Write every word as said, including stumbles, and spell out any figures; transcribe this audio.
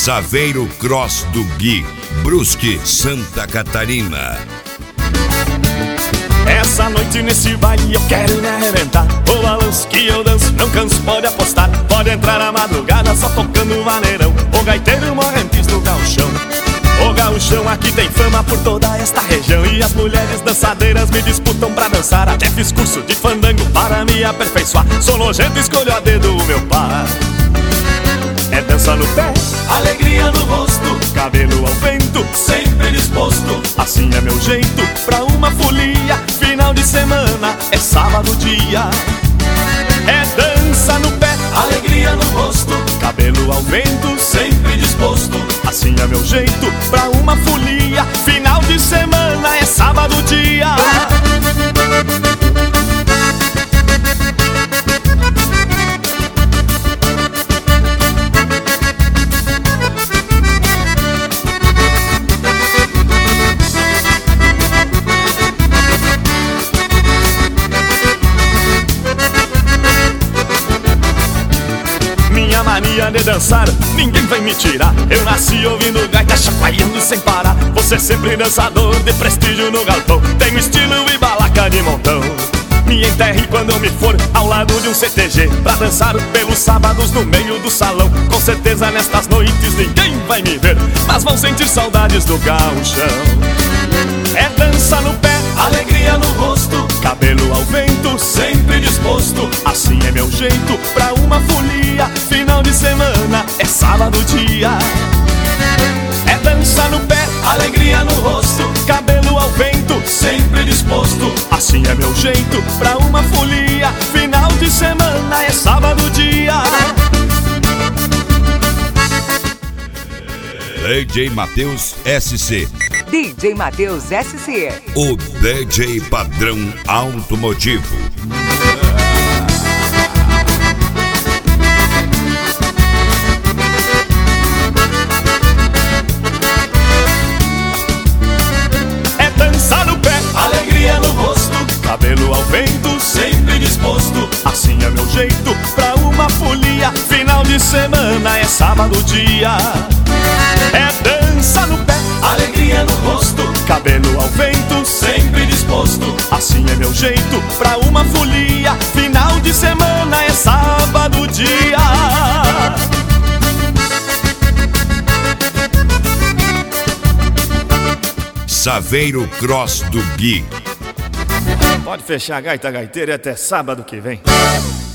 Saveiro Cross do Gui, Brusque, Santa Catarina. Essa noite nesse baile eu quero me arrebentar. O balanço que eu danço não canso, pode apostar. Pode entrar na madrugada só tocando maneirão. O gaiteiro morrentes do gauchão. O gauchão aqui tem fama por toda esta região. E as mulheres dançadeiras me disputam pra dançar. Até fiz curso de fandango para me aperfeiçoar. Sou nojento, escolho a dedo o meu par. É dança no pé, alegria no rosto, cabelo ao vento, sempre disposto. Assim é meu jeito pra uma folia. Final de semana é sábado dia. É dança no pé, alegria no rosto, cabelo ao vento, sempre disposto. Assim é meu jeito pra uma folia. Final de semana é sábado dia. Minha mania de dançar, ninguém vai me tirar. Eu nasci ouvindo gaita, chacoalhando sem parar. Você sempre dançador de prestígio no galpão. Tenho estilo e balaca de montão. Me enterre quando eu me for ao lado de um C T G pra dançar pelos sábados no meio do salão. Com certeza nestas noites ninguém vai me ver, mas vão sentir saudades do gauchão. É dança no pé, alegria no rosto, cabelo ao vento, sempre disposto. Assim é meu jeito pra uma folia. Final de semana é sábado dia. É dança no pé, alegria no rosto, cabelo ao vento, sempre disposto. Assim é meu jeito pra uma folia. Final de semana é sábado dia. D J Matheus S C. D J Matheus S C. O D J padrão automotivo. É dançar no pé, alegria no rosto, cabelo ao vento, sempre disposto. Assim é meu jeito pra uma folia. Final de semana é sábado dia. É dança no pé, alegria no rosto, cabelo ao vento, sempre disposto. Assim é meu jeito pra uma folia. Final de semana é sábado dia. Saveiro Cross do Gui. Pode fechar a gaita gaiteira até sábado que vem.